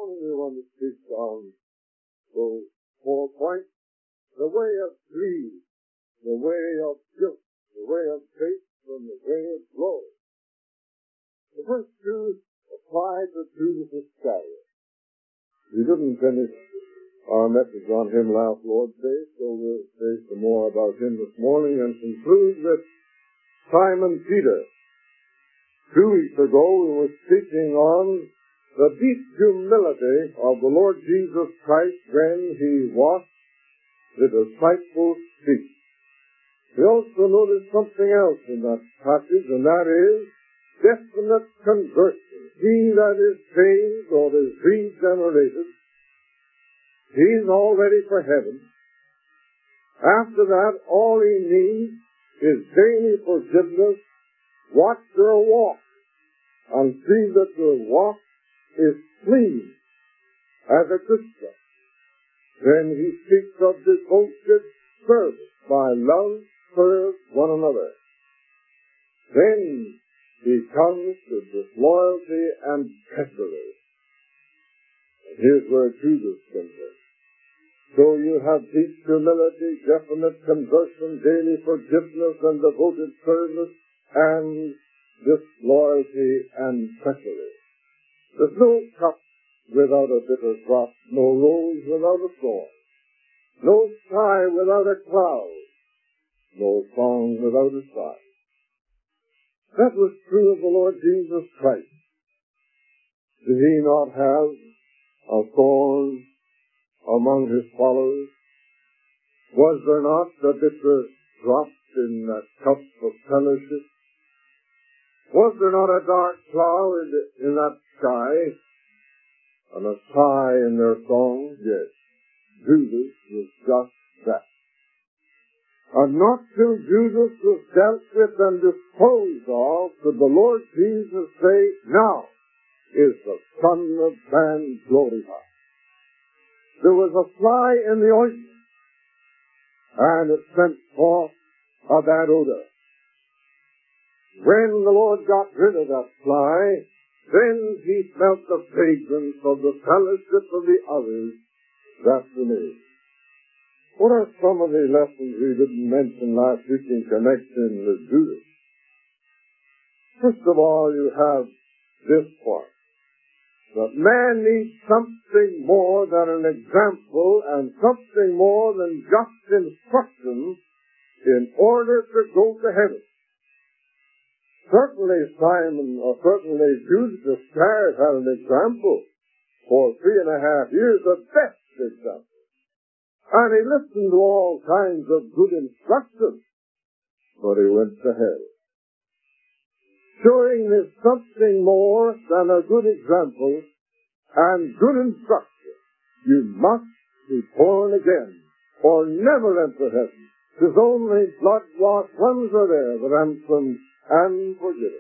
morning we want to speak on those 4 points: the way of greed, the way of guilt, the way of faith, and the way of glory. The first two apply to Judas Iscariot. We didn't finish our message on him last Lord's Day, so we'll say some more about him this morning and conclude with Simon Peter. 2 weeks ago we were speaking on the deep humility of the Lord Jesus Christ when he washed the disciples' feet. We also noticed something else in that passage, and that is definite conversion. He that is saved or is regenerated, he's all ready for heaven. After that, all he needs is daily forgiveness. Watch their walk and see that their walk is clean as a Christian. Then he speaks of devoted service. By love, serve one another. Then he comes to disloyalty and treachery. And here's where Judas comes in. So you have deep humility, definite conversion, daily forgiveness, and devoted service, and disloyalty and treachery. There's no cup without a bitter drop, no rose without a thorn, no sky without a cloud, no song without a sigh. That was true of the Lord Jesus Christ. Did he not have a thorn among his followers? Was there not a bitter drop in that cup of fellowship? Was there not a dark cloud in that sky and a sigh in their song? Yes, Judas was just that. And not till Judas was dealt with and disposed of could the Lord Jesus say, now is the Son of Man glorified. There was a fly in the ointment, and it sent forth a bad odor. When the Lord got rid of that fly, then he smelt the fragrance of the fellowship of the others that remained. What are some of the lessons we didn't mention last week in connection with Judas? First of all, you have this part, that man needs something more than an example and something more than just instruction in order to go to heaven. Certainly Judas Iscariot had an example for 3.5 years, the best example. And he listened to all kinds of good instruction, but he went to hell. Showing there's something more than a good example and good instruction. You must be born again, or never enter heaven. 'Tis only blood-washed ones are there, the ransomed and forgiven.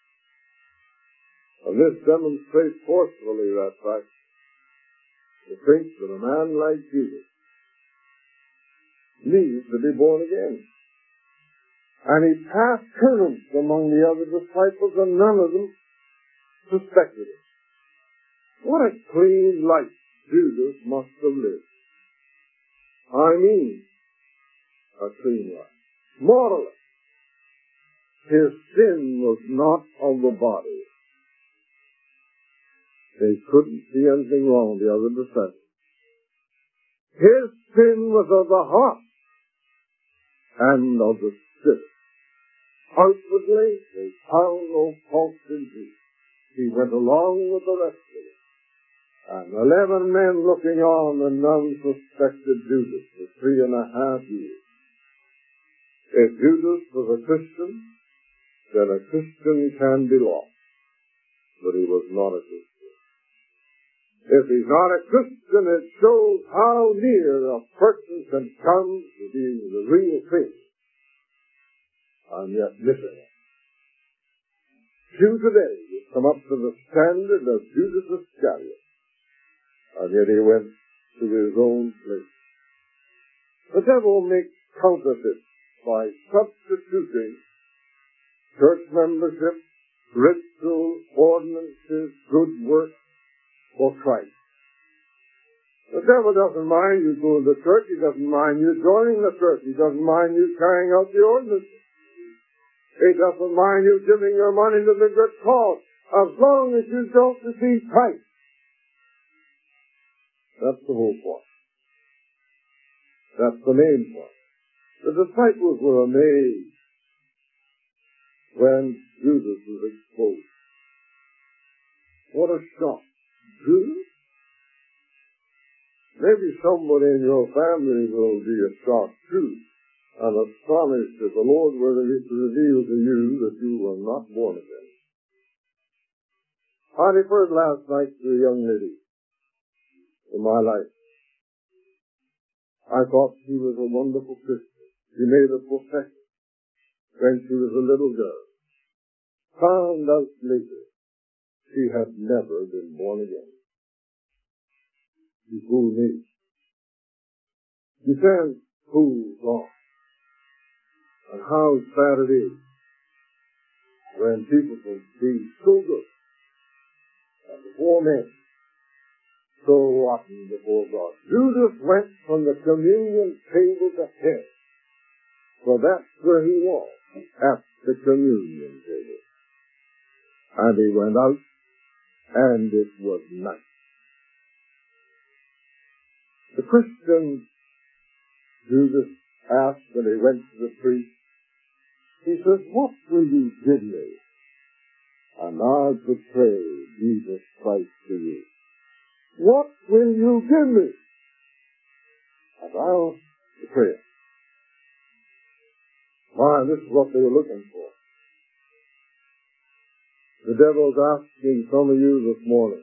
And this demonstrates forcefully that fact. The faith that a man like Jesus needs to be born again. And he passed currents among the other disciples, and none of them suspected it. What a clean life Judas must have lived. I mean, a clean life. Morally. His sin was not of the body. They couldn't see anything wrong, the other disciples. His sin was of the heart and of the spirit. Outwardly, they found no fault in Jesus. He went along with the rest of it. And 11 men looking on, and none suspected Judas for 3.5 years. If Judas was a Christian, then a Christian can be lost. But he was not a Christian. If he's not a Christian, it shows how near a person can come to being the real thing, and yet missing it. Few today would come up to the standard of Judas Iscariot, and yet he went to his own place. The devil makes counterfeits by substituting church membership, rituals, ordinances, good works for Christ. The devil doesn't mind you going to church. He doesn't mind you joining the church. He doesn't mind you carrying out the ordinance. He doesn't mind you giving your money to the good cause, as long as you don't receive Christ. That's the whole point. That's the main point. The disciples were amazed when Judas was exposed. What a shock. Judas? Maybe somebody in your family will be a shock too, and astonished if the Lord were to reveal to you that you were not born again. I referred last night to a young lady in my life. I thought she was a wonderful Christian. She made a profession when she was a little girl. Found out later she had never been born again. She fooled me. You can't fool God. And how sad it is when people can be so good and before men, so rotten before God. Judas went from the communion table to hell. So that's where he was, at the communion table. And he went out, and it was night. The Christian Judas asked when he went to the priest, he says, "What will you give me? And I'll betray Jesus Christ to you. What will you give me? And I'll betray it." Why, this is what they were looking for. The devil's asking some of you this morning,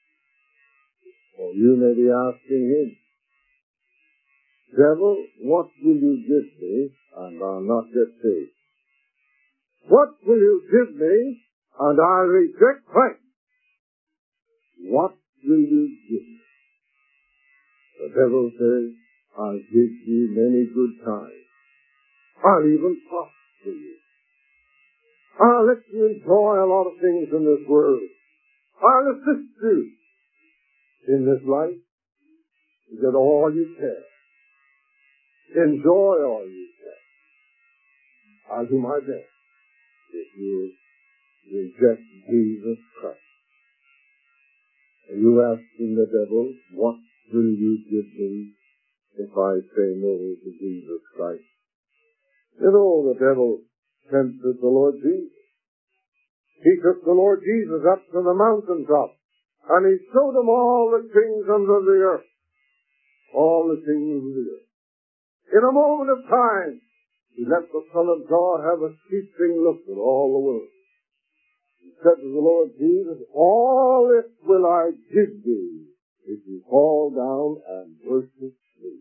or you may be asking him, "Devil, what will you give me and I'll not get saved? What will you give me and I'll reject Christ? What will you give me?" The devil says, "I'll give you many good times. I'll even prosper you. I'll let you enjoy a lot of things in this world. I'll assist you in this life. Get all you can. Enjoy all you can. I'll do my best if you reject Jesus Christ." Are you asking the devil, "What will you give me if I say no to Jesus Christ?" You know, the devil tempted the Lord Jesus. He took the Lord Jesus up to the mountaintop, and he showed him all the kingdoms of the earth. All the kingdoms of the earth. In a moment of time, he let the Son of God have a searching look at all the world. He said to the Lord Jesus, "All this will I give thee if you fall down and worship me."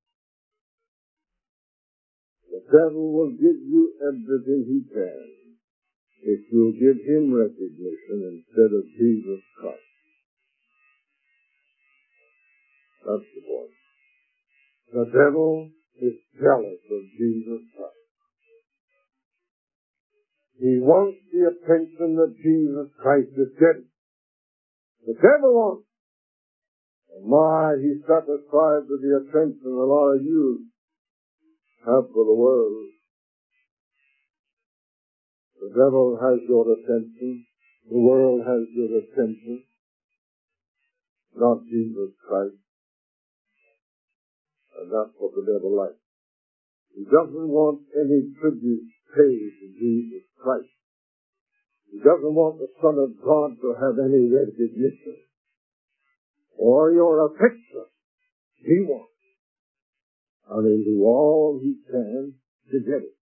The devil will give you everything he can if you'll give him recognition instead of Jesus Christ. That's the point. The devil is jealous of Jesus Christ. He wants the attention that Jesus Christ is getting. The devil wants. And my, he's satisfied with the attention a lot of you have for the world. The devil has your attention. The world has your attention. Not Jesus Christ. And that's what the devil likes. He doesn't want any tribute paid to Jesus Christ. He doesn't want the Son of God to have any recognition or your affection. He wants. And he'll do all he can to get it.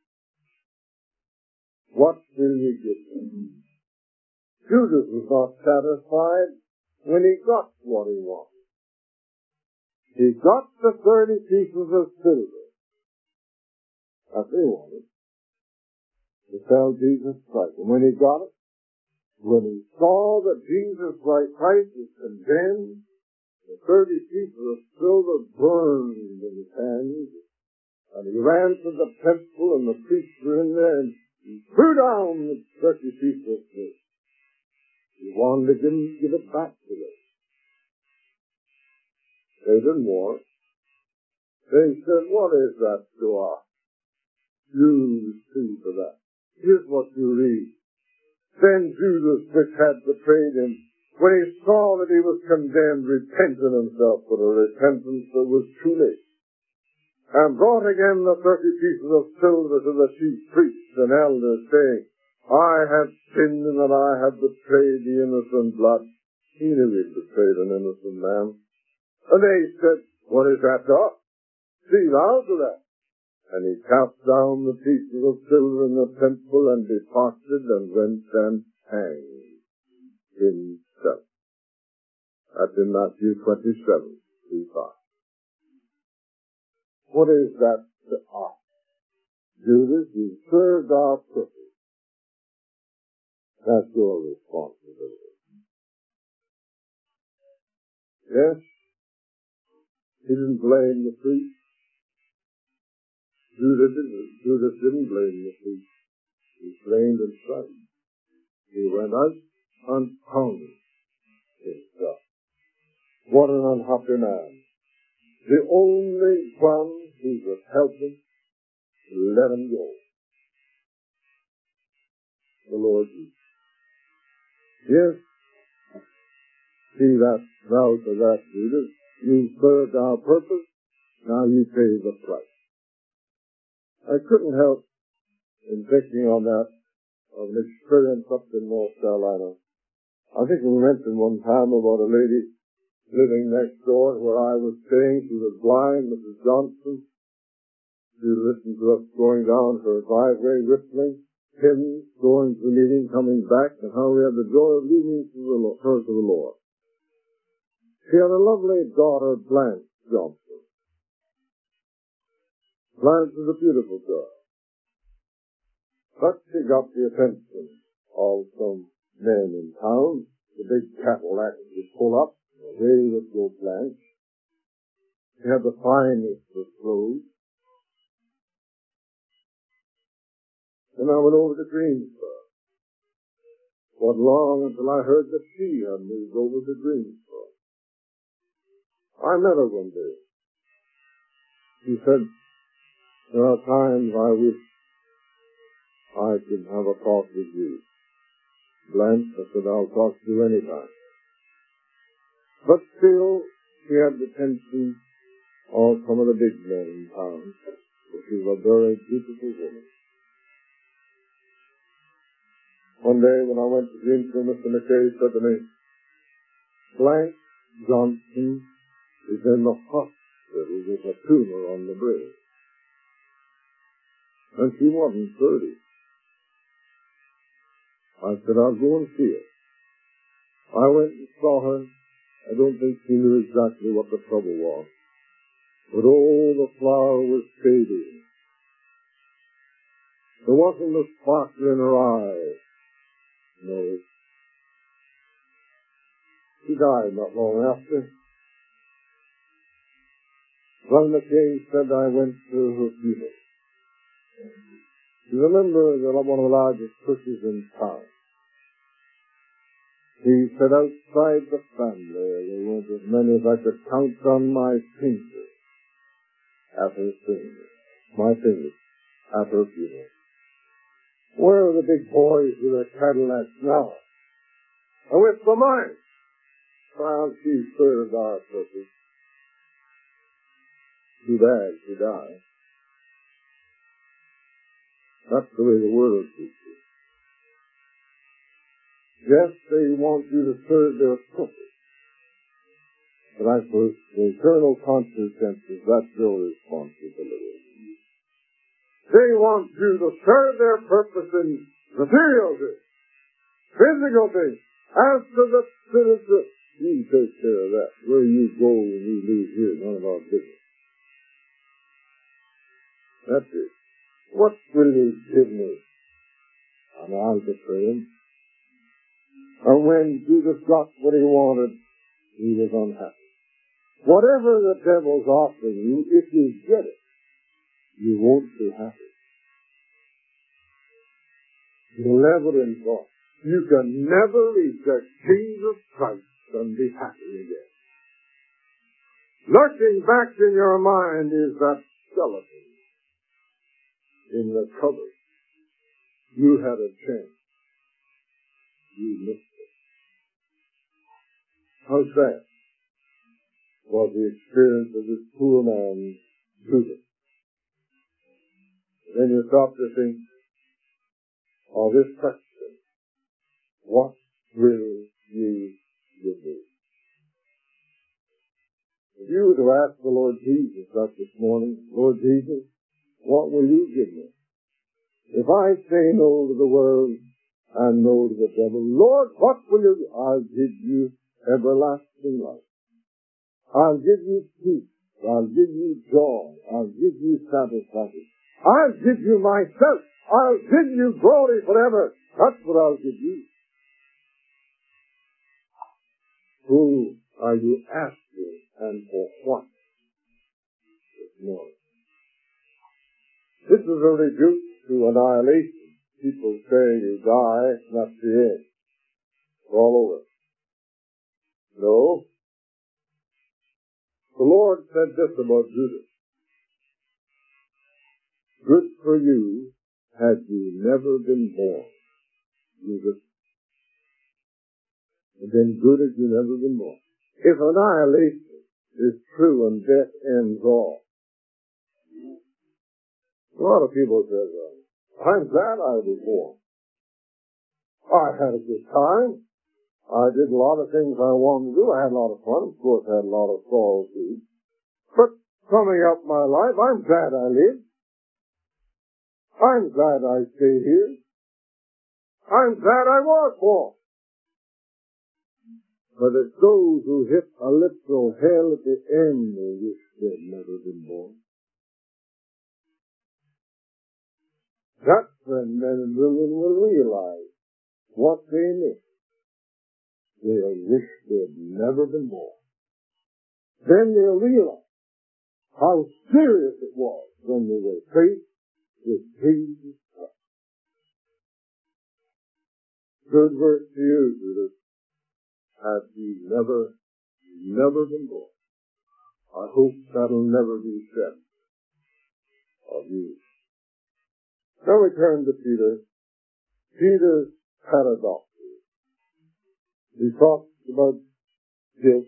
What will you give him? Judas was not satisfied when he got what he wanted. He got the 30 pieces of silver that they wanted to sell Jesus Christ. And when he got it, when he saw that Jesus Christ was condemned, the 30 pieces of silver burned in his hands, and he ran to the temple, and the priests were in there, and he threw down the 30 pieces of silver. He wanted to give it back to them. They didn't want it. They said, what is that to us? You see for that. Here's what you read. Then Judas, which had betrayed him, when he saw that he was condemned, repented himself for a repentance that was too late, and brought again the 30 pieces of silver to the chief priests and elders, saying, I have sinned in that I have betrayed the innocent blood. He knew he'd betrayed an innocent man. And they said, what is that to us? See thou to that. And he cast down the pieces of silver in the temple and departed and went and hanged himself. That's in Matthew 27:3-5. What is that to us? Judas, you served our purpose. That's your responsibility. Yes, he didn't blame the priest. Judas didn't blame the priest. He blamed himself. He went out and hung himself. What an unhappy man. The only one who could help him let him go. The Lord Jesus. Yes, see that thou to that, Judas. You served our purpose, now you pay the price. I couldn't help in thinking on that of an experience up in North Carolina. I think we mentioned one time about a lady living next door where I was staying. She was blind, Mrs. Johnson. She listened to us going down her driveway, whistling, hymns, going to the meeting, coming back, and how we had the joy of leading her to the Lord. She had a lovely daughter, Blanche Johnson. Blanche was a beautiful girl. But she got the attention of some men in town. The big Cadillac would pull up, and away would go Blanche. She had the finest of clothes. And I went over to Greensboro. It wasn't long until I heard that she had moved over to Greensboro. I met her one day. She said, there are times I wish I could have a talk with you. Blanche, I said, I'll talk to you anytime. But still, she had the attention of some of the big men in town. She was a very beautiful woman. One day when I went to Greensboro, Mr. McKay said to me, Blanche Johnson is in the hospital with a tumor on the brain. And she wasn't 30. I said, I'll go and see her. I went and saw her. I don't think she knew exactly what the trouble was. But oh, the flower was fading. There wasn't a sparkle in her eye. No. She died not long after. Brother McKay said I went to her funeral. You remember one of the largest churches in town. He said outside the family there weren't as many as I could count on my fingers at her funeral. My fingers at her funeral. Where are the big boys with their Cadillacs now? And with the mine. Well, she served our purpose. Too bad she died. That's the way the world teaches. Yes, they want you to serve their purpose. But I suppose the eternal consequences, that's your responsibility. They want you to serve their purpose in material things, physical things. As to the spiritual, you take care of that. Where you go when you leave here, none of our business. That's it. What will you give me? And I'll betray him. And when Judas got what he wanted, he was unhappy. Whatever the devil's offering you, if you get it, you won't be happy. You'll never enjoy. You can never reach the kingdom of Christ and be happy again. Lurking back in your mind is that skeleton in the cupboard. You had a chance. You missed it. How sad was the experience of this poor man, Judas. Then you stop to think of this question: what will you give me? If you were to ask the Lord Jesus that this morning, Lord Jesus, what will you give me? If I say no to the world and no to the devil, Lord, what will you give? I'll give you everlasting life. I'll give you peace. I'll give you joy. I'll give you satisfaction. I'll give you myself. I'll give you glory forever. That's what I'll give you. Who are you asking and for what this morning? This is a rebuke to annihilation. People say you die, that's the end. It's all over. No. The Lord said this about Judas: good for you had you never been born, Judas. And then good had you never been born. If annihilation is true and death ends all, a lot of people say, I'm glad I was born. I had a good time. I did a lot of things I wanted to do. I had a lot of fun. Of course, I had a lot of sorrow too. But summing up my life, I'm glad I lived. I'm glad I stayed here. I'm glad I was born. But it's those who hit a literal hell at the end who wish they'd never been born. That's when men and women will realize what they missed. They'll wish they'd never been born. Then they'll realize how serious it was when they were faced with Jesus Christ. Good verse to you, Judas. Had you never been born. I hope that'll never be said of you. Now we turn to Peter. Peter's paradox. He talks about guilt,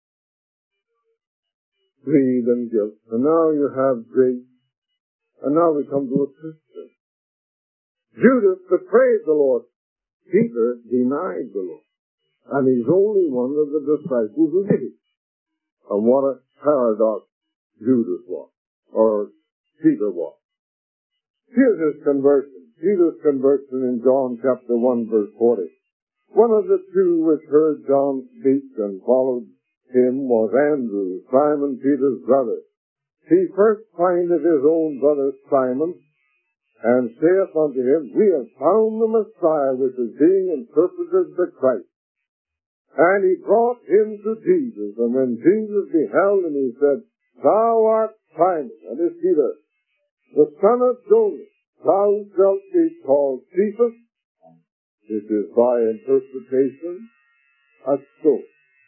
greed and guilt. And now you have grace. And now we come to a sister. Judas betrayed the Lord. Peter denied the Lord. And he's only one of the disciples who did it. And what a paradox Judas was, or Peter was. Here's his conversion. Peter's conversion in John chapter 1 verse 40. One of the two which heard John speak and followed him was Andrew, Simon Peter's brother. He first findeth his own brother Simon, and saith unto him, We have found the Messiah, which is being interpreted the Christ. And he brought him to Jesus. And when Jesus beheld him, he said, Thou art Simon, and is Peter, the son of Jonas. Thou shalt be called Cephas, which is by interpretation a stone.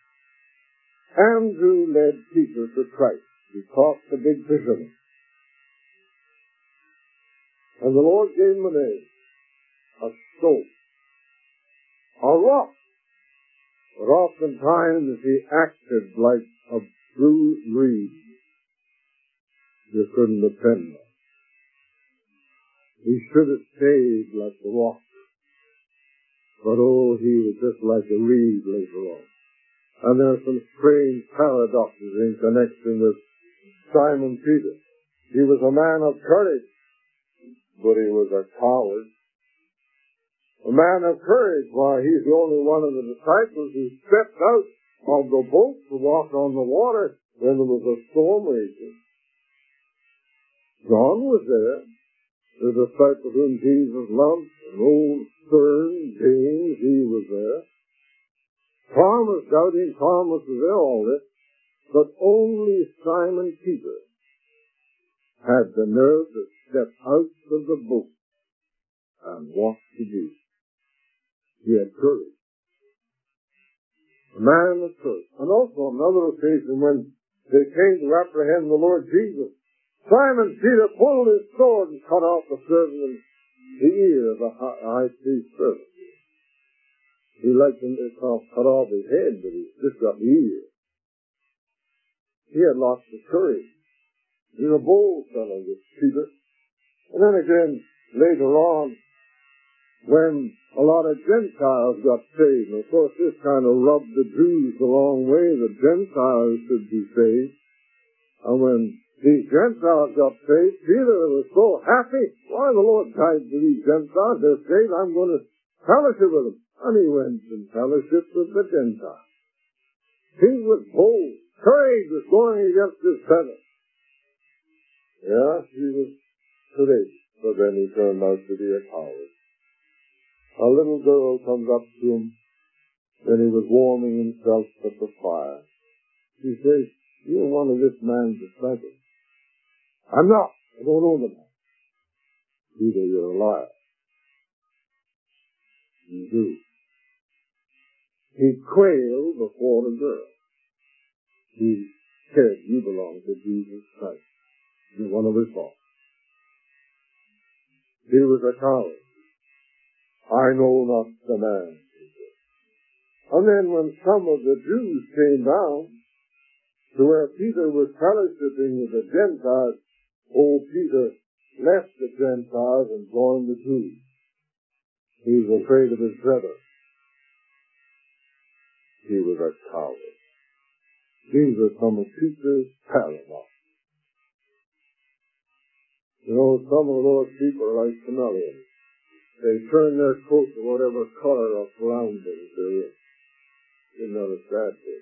Andrew led Peter to Christ. He caught the big fisherman. And the Lord gave him a name, a stone, a rock. But oftentimes he acted like a blue reed. You couldn't depend on. He should have stayed like the rock. But oh, he was just like a reed later on. And there are some strange paradoxes in connection with Simon Peter. He was a man of courage, but he was a coward. A man of courage, why, he's the only one of the disciples who stepped out of the boat to walk on the water when there was a storm raging. John was there, the disciple whom Jesus loved, an old stern James, he was there. Thomas, doubting Thomas was there, all this, but only Simon Peter had the nerve to step out of the boat and walk to Jesus. He had courage. A man of courage. And also on another occasion when They came to apprehend the Lord Jesus. Simon Peter pulled his sword and cut off the servant the ear of the high priest's servant. He liked him to cut off his head, but he just got the ear. He had lots of courage. He was a bold fellow, this Peter. And then again, later on, when a lot of Gentiles got saved, and of course this kind of rubbed the Jews the wrong way, the Gentiles should be saved. And when these Gentiles got saved, Peter was so happy. Why, the Lord died for these Gentiles, they're saved, I'm going to fellowship with them. And he went and fellowship with the Gentiles. He was bold. Courage was going against his feathers. Yeah, he was courageous, but then he turned out to be a coward. A little girl comes up to him when he was warming himself at the fire. She says, "You're one of this man's disciples." "I'm not. I don't know the man." "Peter, you're a liar." "You do." He quailed before the girl. He said, "You belong to Jesus Christ. You're one of his followers." He was a coward. "I know not the man," he said. And then when some of the Jews came down to where Peter was fellowshipping with the Gentiles, old Peter left the Gentiles and joined the Jews. He was afraid of his brother. He was a coward. These are some of Peter's paradoxes. You know, some of those people are like chameleons. They turn their coat to whatever color of surroundings they're in. You notice that, too.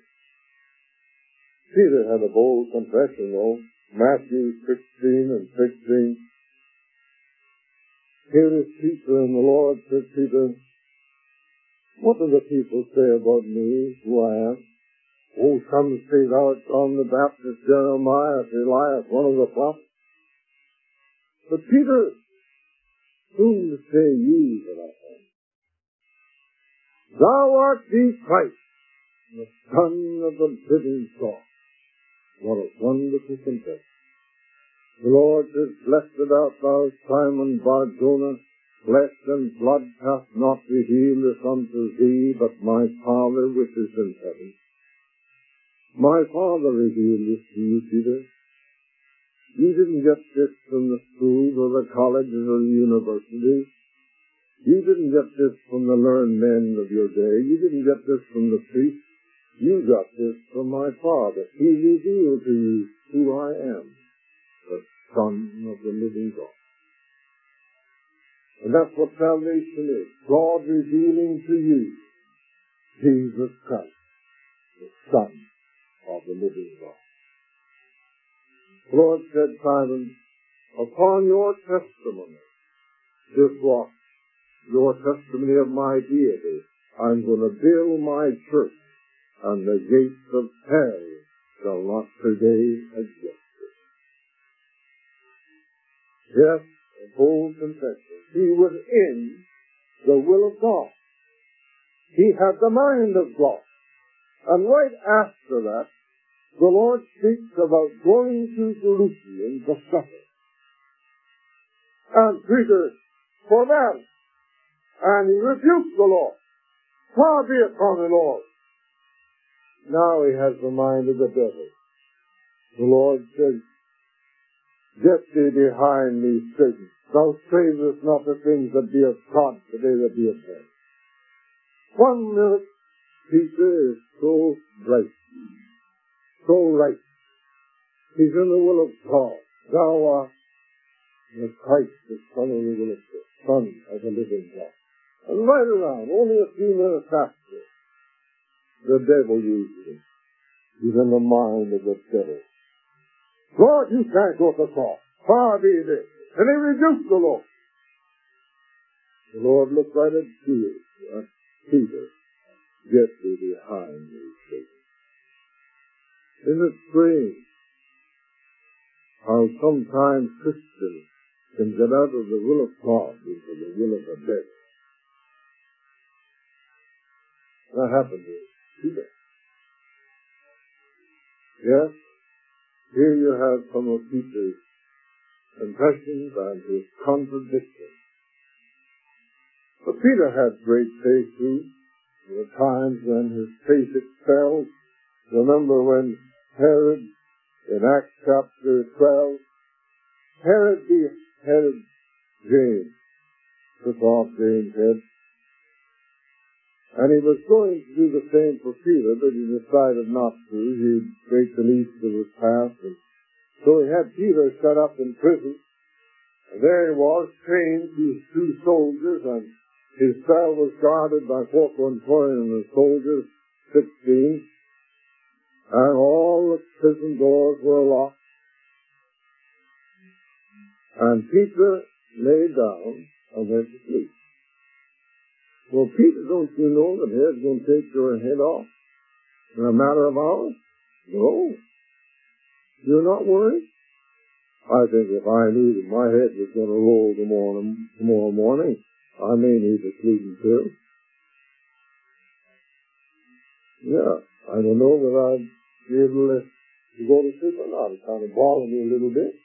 Peter had a bold confession, though. Matthew 16 and 16. "Here is Peter, and the Lord said, Peter, what do the people say about me, who I am? Oh, some say thou art John the Baptist, Jeremiah, Elias, one of the prophets. But Peter, whom say ye that I am? Thou art the Christ, the Son of the living God." What a wonderful confession. The Lord says, "Blessed art thou, Simon Bar-Jonah, flesh and blood hath not revealed this unto thee, but my Father which is in heaven. My Father revealed this to you, Peter. You didn't get this from the schools or the colleges or the universities. You didn't get this from the learned men of your day. You didn't get this from the priests. You got this from my Father. He revealed to you who I am, the Son of the living God." And that's what salvation is. God revealing to you Jesus Christ, the Son of the living God. The Lord said, "Simon, upon your testimony, this rock, your testimony of my deity, I'm going to build my church, and the gates of hell shall not prevail against it." Yes, a bold confession. He was in the will of God. He had the mind of God. And right after that, the Lord speaks about going to Jerusalem to suffer. And Peter forbade, and he rebuked the Lord. "Far be it from the Lord." Now he has the mind of the devil. The Lord says, "Get thee behind me, Satan. Thou savest not the things that be of God, but they that be of men." 1 minute, Peter is so bright, so right. He's in the will of God. Thou art the Christ, the Son of the will of God, Son of the living God. And right around, only a few minutes after, the devil uses him. He's in the mind of the devil. "Lord, you can't go to the cross. Far be this." And he rebuked the Lord. The Lord looked right at Peter. "Get thee behind me, Satan." Isn't it strange how sometimes Christians can get out of the will of God into the will of the devil? That happened to Peter. Yes, Here you have some of Peter's confessions and his contradictions. But Peter had great faith too. There were times when his faith excelled. Remember when Herod, in Acts chapter 12, Herod beheaded James, took off James' head. And he was going to do the same for Peter, but he decided not to. He'd break the least of his past. And so he had Peter shut up in prison. And there he was, chained to 2 soldiers, and his cell was guarded by 4,140 soldiers, 16. And all the prison doors were locked. And Peter lay down and went to sleep. Well, Peter, don't you know that Herod's going to take your head off in a matter of hours? No. You're not worried? I think if I knew that my head was going to roll tomorrow morning, I may need a sleeping pill. Yeah, I don't know whether I'd be able to go to sleep or not. It kind of bothered me a little bit.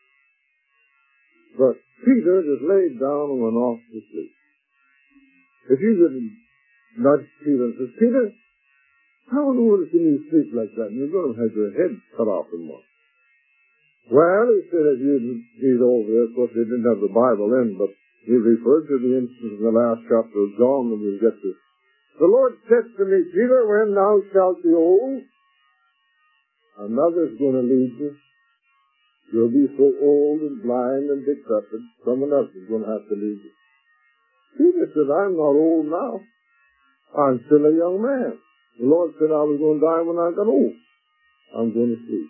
But Peter just laid down and went off to sleep. If you could nudge Peter and say, Peter, how in the world can you sleep like that? You're going to have your head cut off in one. Well, he said, if you'd read over there, of course they didn't have the Bible in, but he referred to the instance in the last chapter of John, and we'll get to it. The Lord said to me, Peter, when thou shalt be old, another's going to lead you. You'll be so old and blind and decrepit, someone else is going to have to lead you. Peter said, I'm not old now. I'm still a young man. The Lord said I was going to die when I got old. I'm going to sleep.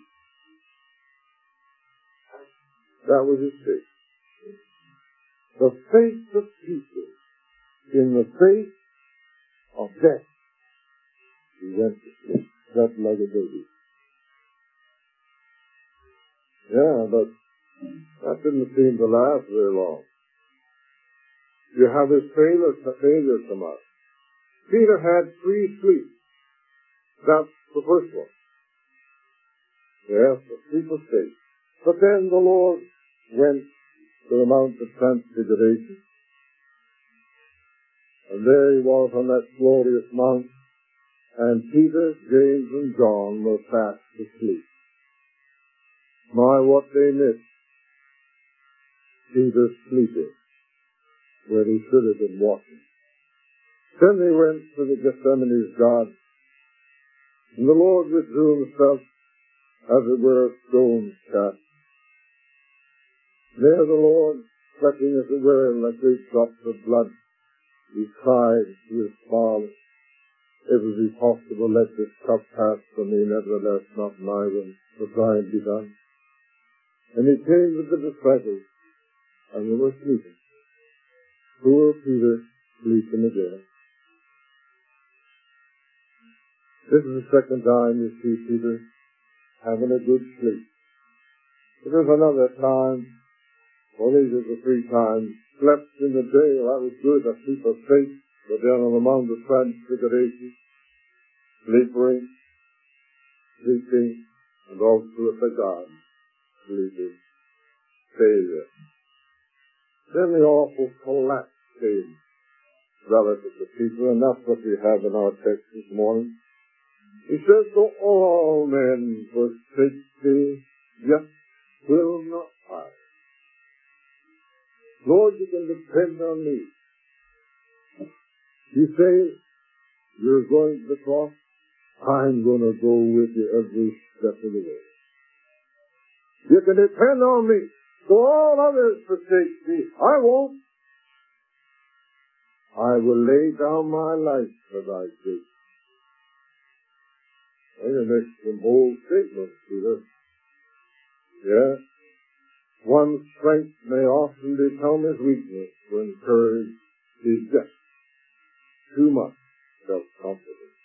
That was his faith. The faith of Peter in the face of death. He went to sleep, slept like a baby. Yeah, but that didn't seem to last very long. You have his failure come out. Peter had 3 sleeps. That's the first one. Yes, the sleep of faith. But then the Lord went to the Mount of Transfiguration. And there he was on that glorious mount. And Peter, James, and John were fast asleep. My, what they missed. Peter sleeping where he should have been walking. Then they went to the Gethsemane's garden. And the Lord withdrew himself, as it were, a stone's cast. There the Lord, sweating as it were in like great drops of blood, he cried to his Father, if it be possible, let this cup pass from me, nevertheless not my will, but thine be done. And he came with the disciples, and they were sleeping. Poor Peter sleeping again. This is the second time you see Peter having a good sleep. There's another time, well, these are the 3 times, slept in the day, well, that was good, a sleep of faith, but then on the Mount of Transfiguration, sleeping, and also at the garden, sleeping, failure. Then the awful collapse came relative to Peter, and that's what we have in our text this morning. He says, though all men forsake thee, yet will not I. Lord, you can depend on me. You say, you're going to the cross, I'm going to go with you every step of the way. You can depend on me. So all others forsake thee, I won't. I will lay down my life for thy sake. And you make some bold statements, Peter. Yes. One's strength may often become his weakness when courage is just too much self-confidence.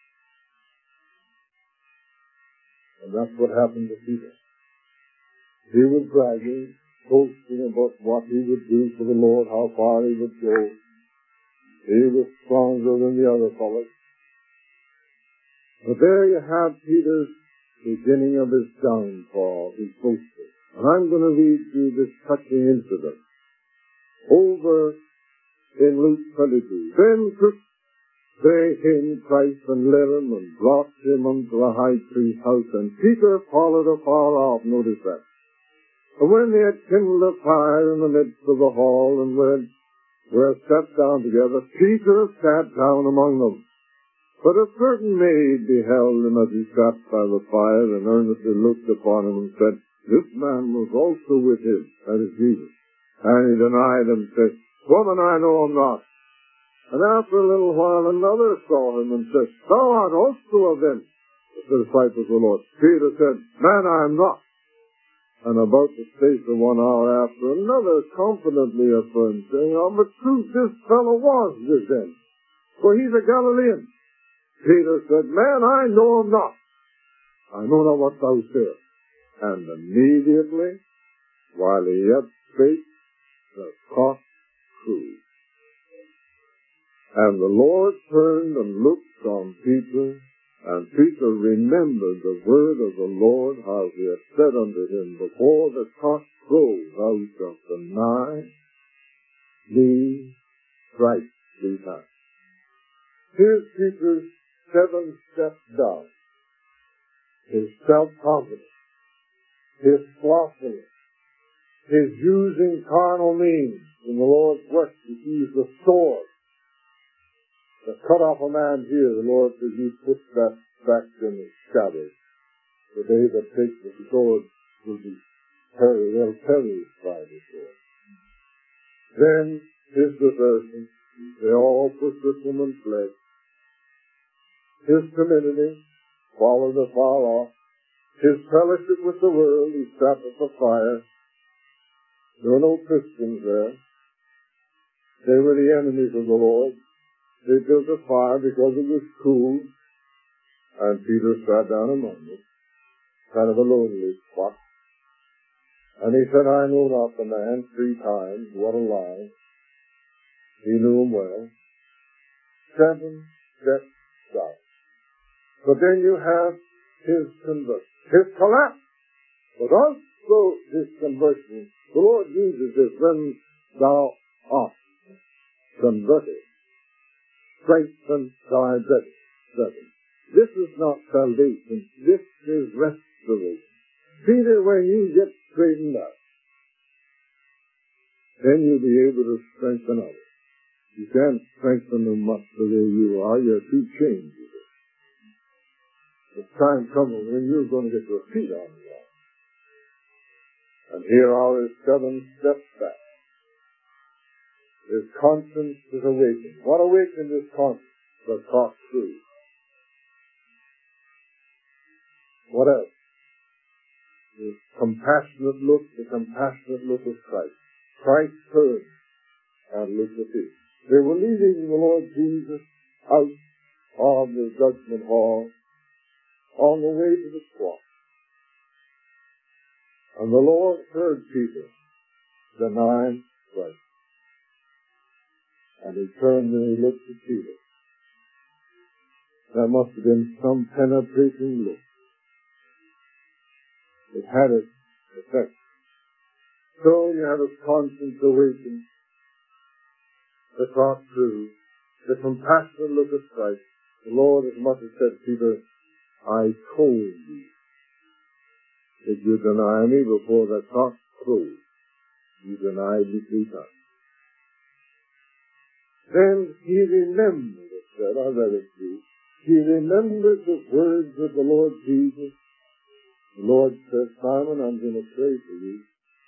And that's what happened to Peter. He was bragging, boasting about what he would do for the Lord, how far he would go. He was stronger than the other fellows. But there you have Peter's beginning of his downfall, his boasting. And I'm going to read you this touching incident. Over in Luke 22. Then took they him, Christ, and led him, and brought him unto the high priest's house, and Peter followed afar off. Notice that. And when they had kindled a fire in the midst of the hall, and were sat down together, Peter sat down among them. But a certain maid beheld him as he sat by the fire, and earnestly looked upon him, and said, This man was also with him, that is Jesus. And he denied and said, Woman, I know him not. And after a little while another saw him, and said, Thou art also of them, the disciples of the Lord. Peter said, Man, I am not. And about the space of 1 hour after, another confidently affirmed, saying, Of a truth this fellow was with them, for he's a Galilean. Peter said, Man, I know him not. I know not what thou sayest. And immediately, while he yet spake, the cock crew. And the Lord turned and looked on Peter, and Peter remembered the word of the Lord, how he had said unto him, Before the cock crow, thou shalt deny me thrice 3 times. Here's Peter's 7 steps down. His self-confidence, his slothfulness, his using carnal means in the Lord's work to use the sword to cut off a man's ear. The Lord says, You put that back in the shadow. The day that takes the sword will be terror. They'll terrify the sword. Then his desertion. They all forsook him and fled. His timidity, followed afar off. His fellowship with the world, he sat at the fire. There were no Christians there. They were the enemies of the Lord. They built a fire because it was cool, and Peter sat down among them, kind of a lonely spot. And he said, I know not the man 3 times. What a lie. He knew him well. 7 steps down. But then you have his conversion, his collapse, but also his conversion. The Lord uses this, when thou art converted, strengthen thy brethren. This is not salvation. This is restoration. Peter, when you get straightened out, then you'll be able to strengthen others. You can't strengthen them much the way you are. You're too changed. The time comes when you're going to get your feet on the ground. And here are his 7 steps back. His conscience is awakened. What awakened his conscience? The cock crew. What else? His compassionate look, the compassionate look of Christ. Christ turned and looked at him. They were leading the Lord Jesus out of the judgment hall on the way to the cross. And the Lord heard Peter deny Christ. And he turned and he looked at Peter. That must have been some penetrating look. It had its effect. So you have his conscience awakened, the cock crew, the compassionate look of Christ. The Lord as much as said, Peter, I told you, if you deny me before the cock crows, you denied me 3 times. Then he remembered, it said, I read it to you, he remembered the words of the Lord Jesus. The Lord said, Simon, I'm going to pray for you.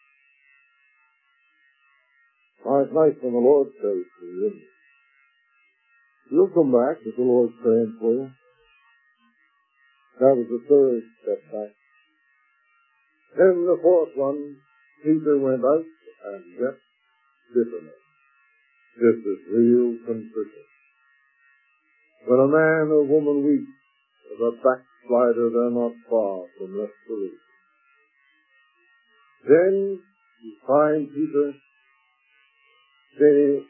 It's nice when the Lord prays for you, isn't it? You'll come back if the Lord's praying for you. That was the 3rd step back. Then the 4th one, Peter went out and wept bitterly. This is real contrition. When a man or woman weeps as a backslider, they're not far from restoration. Then you find Peter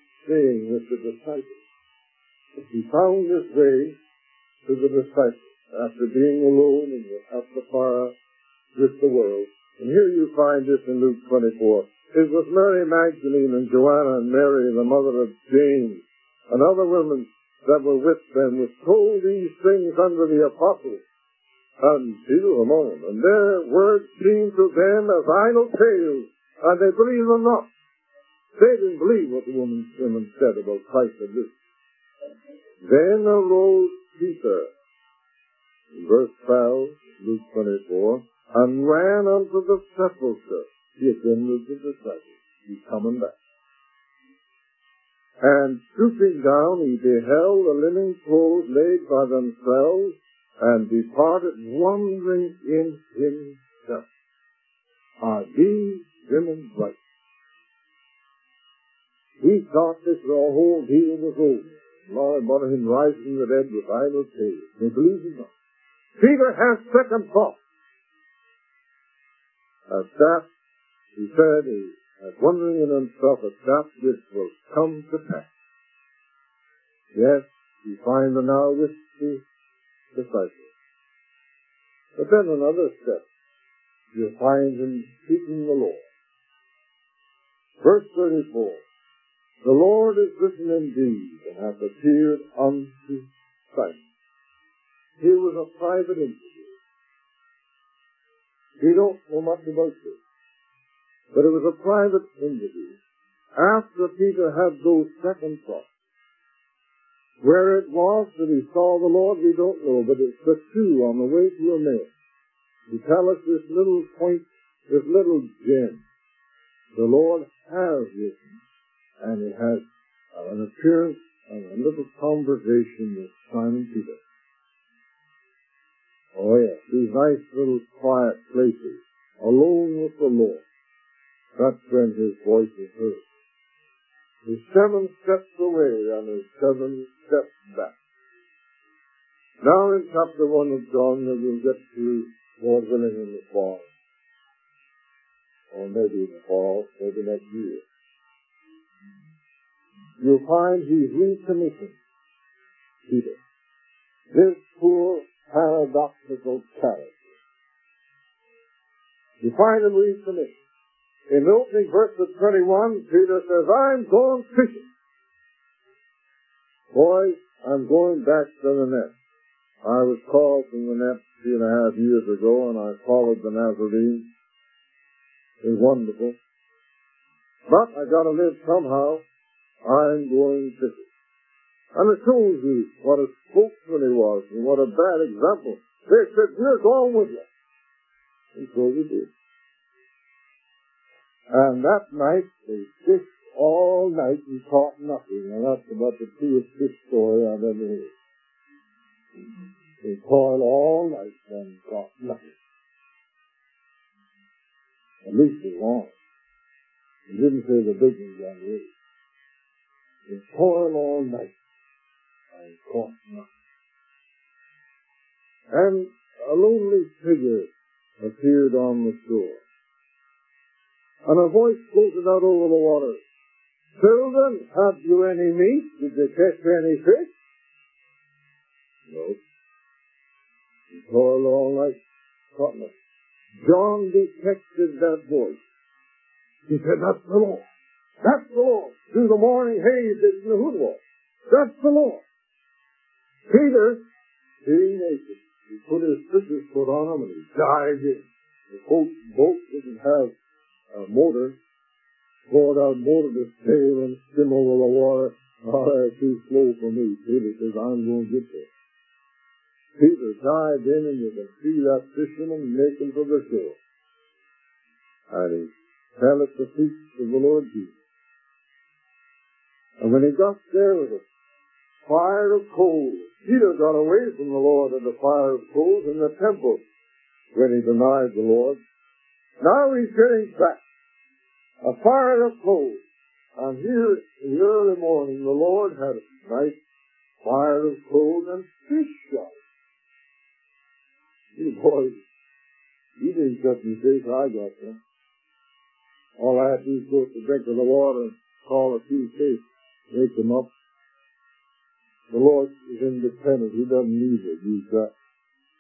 staying with the disciples. He found his way to the disciples. after being alone at the fire with the world. And here you find this in Luke 24. It was Mary Magdalene and Joanna and Mary, the mother of James, and other women that were with them, which told these things unto the apostles, and Peter among them. And their words seemed to them as idle tales, and they believed them not. They didn't believe what the women said about Christ and this. Then arose Peter, verse 12, Luke 24, and ran unto the sepulchre. He had been with the disciples. He's coming back. And stooping down, he beheld the linen clothes laid by themselves, and departed, wondering in himself. Are these women right? He thought this whole deal was over. Lord, but him rising from the dead with idle tales. They believed him not. Peter has second thought. At that, he said, as wondering in himself at that which will come to pass. Yes, you find them now with the disciples. But then another step, you find him seeking the Lord. Verse 34, the Lord is risen indeed, and hath appeared unto Simon. Here was a private interview. We don't know much about this. But it was a private interview. After Peter had those second thoughts. Where it was that he saw the Lord, we don't know, but it's the two on the way to Emmaus. He tell us this little point, this little gem. The Lord has risen, and he has an appearance and a little conversation with Simon Peter. Oh yes, these nice little quiet places, alone with the Lord. That's when his voice is heard. He's 7 steps away and he's 7 steps back. Now in chapter 1 of John, that we'll get to more willing in the fall. Or maybe in the fall, maybe next year. You'll find he's recommissioned Peter. This poor paradoxical character. You find him recommissioned. In the opening verse of 21, Peter says, I'm going fishing. Boys, I'm going back to the net. I was called from the net 3.5 years ago, and I followed the Nazarene. It was wonderful. But I got to live somehow. I'm going fishing. And it shows you what a spokesman he was, and what a bad example. They said, we're going with you. And so we did. And that night, they fished all night and caught nothing. And that's about the truest fish story I've ever heard. They toiled all night and caught nothing. At least they won. He didn't say the big ones on the way. They toiled all night and caught nothing. And a lonely figure appeared on the shore. And a voice floated out over the water. Children, have you any meat? Did you catch any fish? No. He toiled all night, caught nothing. John detected that voice. He said, that's the Lord. That's the Lord. Through the morning haze, didn't know who it was. That's the Lord. Peter, being naked, he put his fisher's foot on him and he dived in. The boat didn't have a motor, poured out motor to sail and skim over the water. Oh, that's too slow for me. Peter says, I'm going to get there. Peter dived in, and you can see that fisherman making for the shore. And he fell at the feet of the Lord Jesus. And when he got there with a fire of coals, Peter got away from the Lord in the fire of coals in the temple when he denied the Lord. Now he's getting back. A fire of coals. And here in the early morning, the Lord had a nice fire of coals and fish shot. You boys, you didn't catch me fish, I got them. All I had to do is go to the brink of the water and call a few fish, make them up. The Lord is independent. He doesn't need to use that.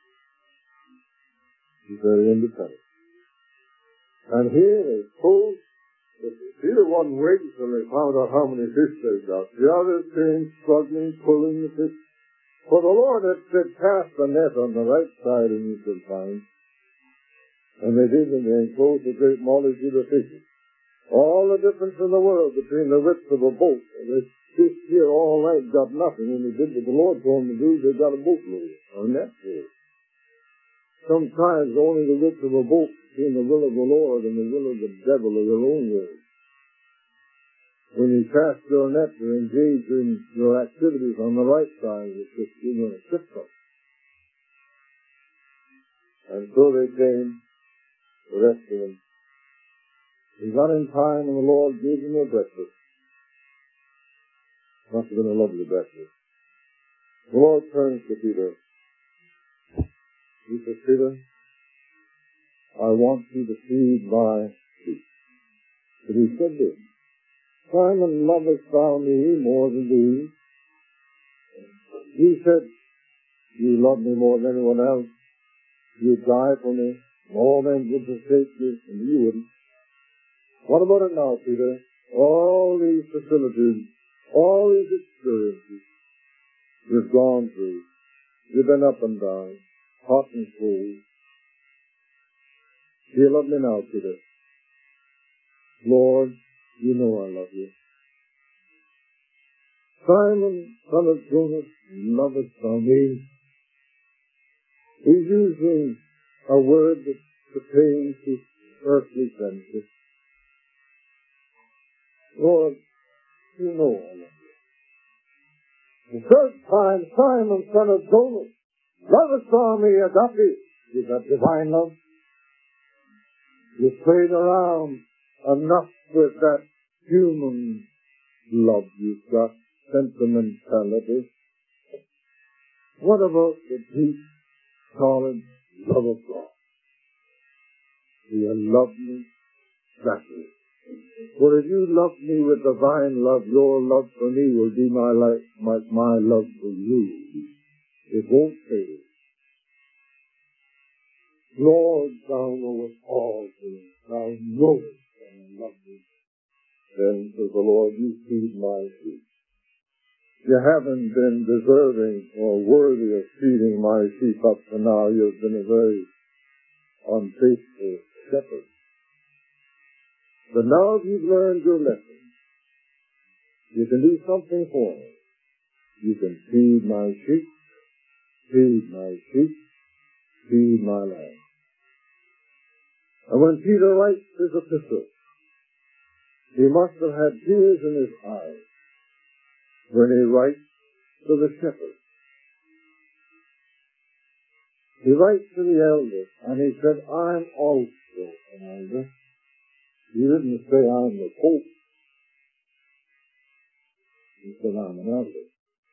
He's very independent. And here they pulled. Peter wasn't waiting till they found out how many fish they got. The others came struggling, pulling the fish. For the Lord had said, cast the net on the right side and you shall find. And they did, and they enclosed a great multitude of fishes. All the difference in the world between the width of a boat. And they fished here all night, got nothing, and they did what the Lord told them to do. They got a boatload, or a net load. Sometimes only the width of a boat between the will of the Lord and the will of the devil are your own will. When you cast your net or engage in your activities on the right side, it's just you're going to trip them. And so they came, the rest of them. He got in time and the Lord gave them their breakfast. Must have been a lovely breakfast. The Lord turns to Peter. He says, Peter, I want you to feed my sheep. But he said this, Simon, lovest thou me more than these? He said, you love me more than anyone else. You'd die for me. All men would forsake you, and you wouldn't. What about it now, Peter? All these facilities, all these experiences you've gone through. You've been up and down, hot and cold. Do you love me now, Peter? Lord, you know I love you. Simon, son of Jonas, lovest thou me? He's using a word that pertains to earthly friendship. Lord, you know I love you. The third time, Simon, son of Jonas, lovest thou me, agape? Is that divine love? You played around enough with that human love you've got, sentimentality. What about the deep, solid love of God? Do you love me that way? For if you love me with divine love, your love for me will be my love for you. It won't fade. Lord, thou knowest all things. Thou knowest that I love thee. Then says the Lord, you feed my sheep. You haven't been deserving or worthy of feeding my sheep up to now. You've been a very unfaithful shepherd. But now that you've learned your lesson, you can do something for me. You can feed my sheep, feed my sheep, feed my lamb. And when Peter writes his epistle, he must have had tears in his eyes when he writes to the shepherd. He writes to the elder, and he said, I'm also an elder. He didn't say I'm the Pope. He said I'm an elder.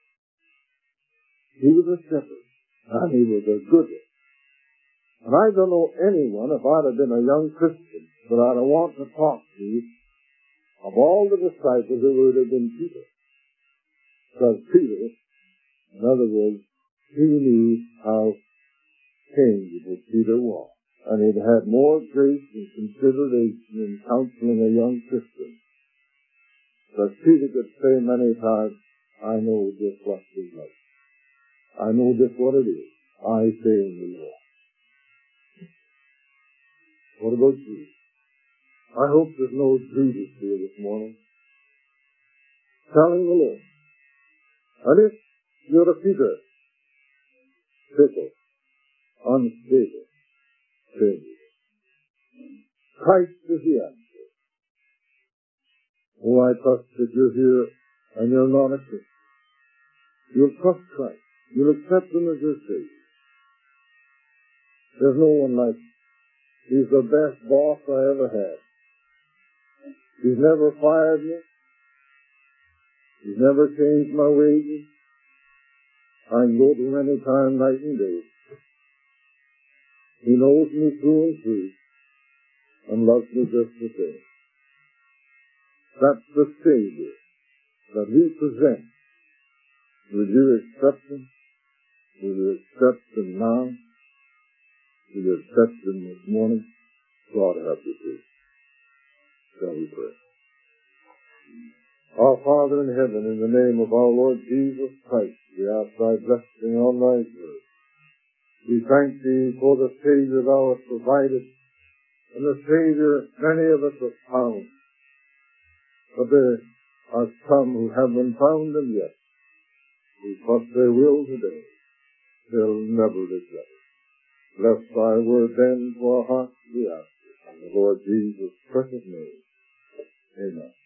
He was a shepherd, and he was a good one. And I don't know anyone, if I'd have been a young Christian, that I'd have wanted to talk to of all the disciples, it would have been Peter. Because Peter, in other words, he knew how changeable Peter was. And he'd had more grace and consideration in counseling a young Christian. Because Peter could say many times, I know just what it is like. I know just what it is. I say in the Lord. What about you? I hope there's no Judas here this morning. Telling the Lord. And if you're a Peter, fickle, unstable, changeable, Christ is the answer. Oh, I trust that you're here and you're not a Christian. You'll trust Christ. You'll accept Him as your Savior. There's no one like Him. He's the best boss I ever had. He's never fired me. He's never changed my wages. I can go to Him any time, night and day. He knows me through and through and loves me just the same. That's the Savior that we present. Would you accept Him? Will you accept Him now? we have touched in this morning. God help you, please. Shall we pray? Our Father in heaven, in the name of our Lord Jesus Christ, we ask thy blessing on thy word. We thank thee for the Savior thou hast provided, and the Savior many of us have found. But there are some who haven't found them yet. We trust they will today. They'll never regret it. Bless thy word then to our hearts, we ask it. In the Lord Jesus' precious name. Amen.